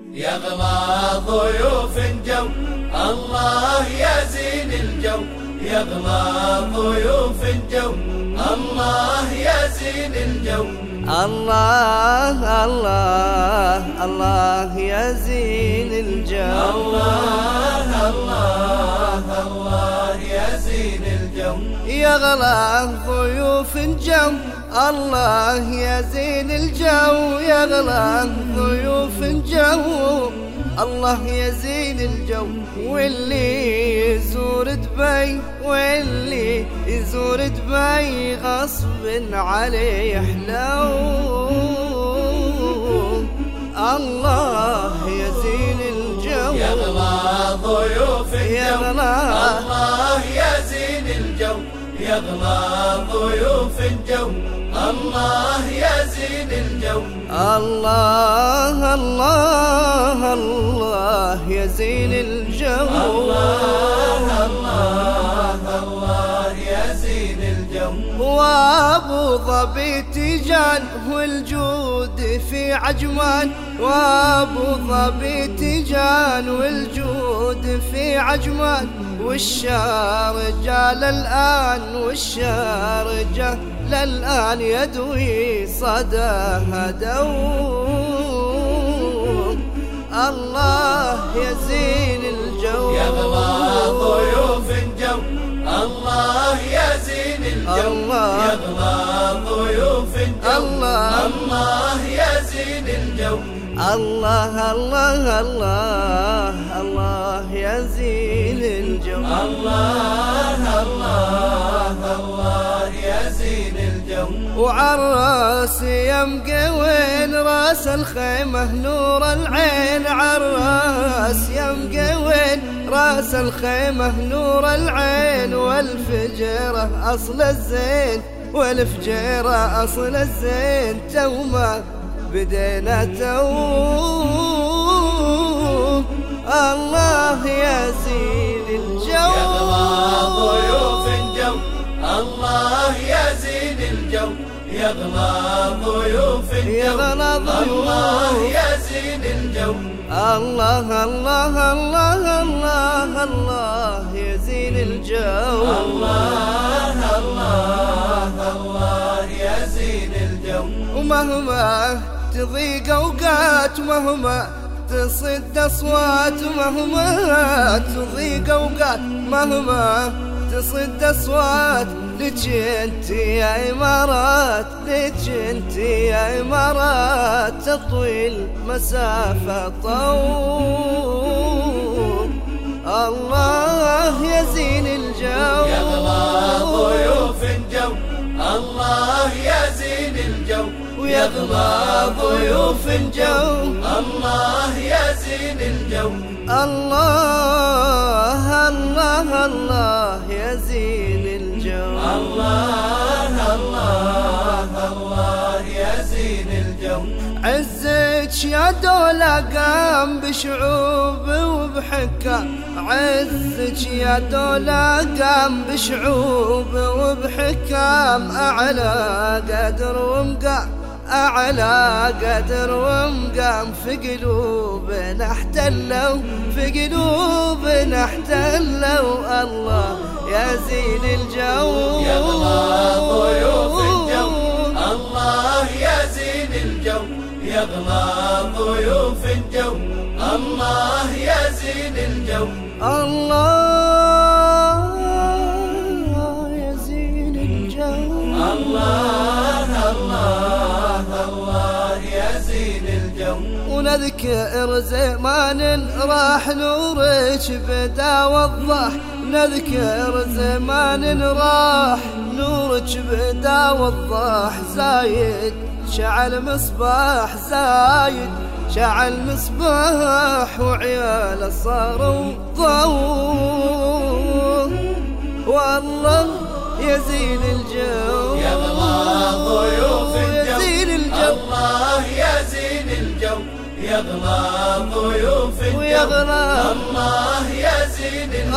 يغلى ضيوف جو، الله يزين الجو. يغلى ضيوف جو، الله يزين الجو. الله الله الله يزين الجو. الله الله الله يزين الجو. يغلى ضيوف جو، الله يزين الجو. يغلى ضيوف جو، الله يزين الجو. واللي يزور دبي، واللي يزور دبي غصب عليه يحلو. الله يزين الجو. يغلى ضيوف جو، الله يزين الجو. يغلى ضيوف جو، الله يزين الجو. الله الله الله يزين الجو. الله الله الله يزين الجو. وابو ظبي تيجان والجود في عجمان. وابو ظبي تيجان والجود في عجمان. والشارجة للآن، والشارجة للآن يدوي صداها دوم. الله يزين الجو. يغلى ضيوف جو، الله يزين الجو. يغلى ضيوف جو، الله يزين الجو. الله الله الله الله يزين الجو. الله الله الله يزين الجو. وعالراس يمقوين راس الخيمة نور العين. عالراس يمقوين راس الخيمة نور العين. والفجيرة أصل الزين، والفجيرة أصل الزين. توما بدينا توم. الله يزين الجو. يغلى ضيوف جو، الله يزين الجو. يغلى ضيوف جو، الله يزين الجو. الله الله الله الله الله يزين الجو. الله الله الله يزين الجو. ومهما تضيق أوقات، ومهما تصد أصوات، ومهما تضيق أوقات، مهما تصد أصوات. لك انت يا إمارات، لك انت يا إمارات. تطوي المسافة طول. الله يزين الجو. يغلى ضيوف جو، الله يزين الجو. يغلى ضيوف جو، الله يزين الجو. الله الله الله يزين الجو. الله الله الله يزين الجو. عزك يا دولة قام بشعوب وبحكام. عزك يا دولة قام بشعوب وبحكام. أعلى قدر ومقام، أعلى قدر ومقام. في قلوبنا احتلوا، في قلوبنا احتلوا. الله يزين الجو. يغلى ضيوف الجو، الله يزين الجو. يغلى ضيوف الجو، الله يزين الجو. الله يزين الجو. الله الله الله يزين الجو. ونذكر زمان راح نورك بدا وضح. نذكر زمان راح نورك بدا وضح. زايد شعل مصباح، زايد شعل مصباح. وعياله صاروا ضوء. والله يزين الجو. يغلى ضيوف الجو، يزين الجو. الله يزين الجو. يغلى ضيوف الجو، ويغلى الله يزين الجو.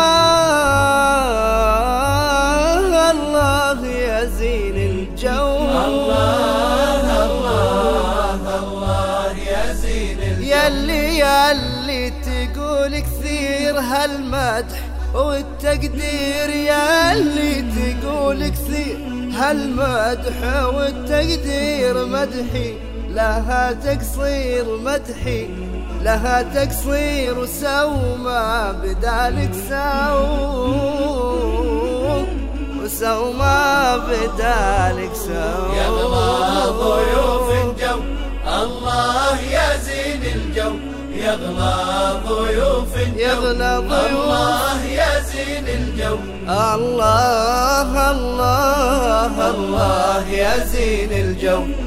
الله الله يزين الجو. الله الله الله يزين الجو. ياللي تقول كثير هالمدح والتقدير، ياللي تقول كثير هالمدح والتقدير، مدحي لها تقصير، مدحي لها تقصير، وسو ما بدالك وسو ما بدالك يغلى ضيوف الجو الله يا زين الجو، يغلى ضيوف الجو الله يا زين الجو، الله الله الله يا زين الجو.